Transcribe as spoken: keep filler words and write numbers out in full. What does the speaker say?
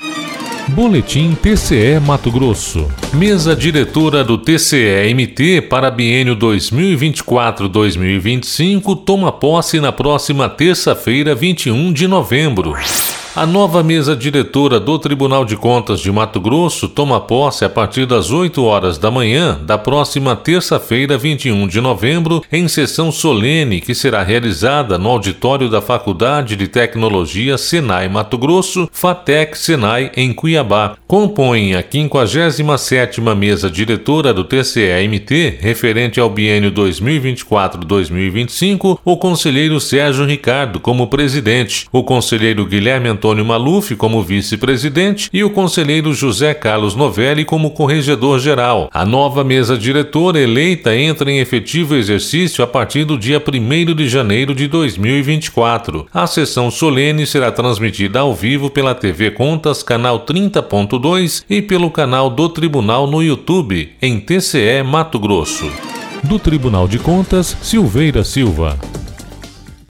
Boletim T C E Mato Grosso. Mesa diretora do T C E M T para biênio dois mil e vinte e quatro a dois mil e vinte e cinco toma posse na próxima terça-feira, vinte e um de novembro. A nova mesa diretora do Tribunal de Contas de Mato Grosso toma posse a partir das oito horas da manhã da próxima terça-feira, vinte e um de novembro, em sessão solene que será realizada no auditório da Faculdade de Tecnologia Senai Mato Grosso, FATEC Senai, em Cuiabá. Compõem a quinquagésima sétima mesa diretora do T C E M T, referente ao biênio dois mil e vinte e quatro a dois mil e vinte e cinco, o conselheiro Sérgio Ricardo como presidente, o conselheiro Guilherme Antônio Maluf como vice-presidente e o conselheiro José Carlos Novelli como corregedor-geral. A nova mesa diretora eleita entra em efetivo exercício a partir do dia primeiro de janeiro de dois mil e vinte e quatro. A sessão solene será transmitida ao vivo pela T V Contas, canal trinta ponto dois e pelo canal do Tribunal no YouTube, em T C E Mato Grosso. Do Tribunal de Contas, Silveira Silva.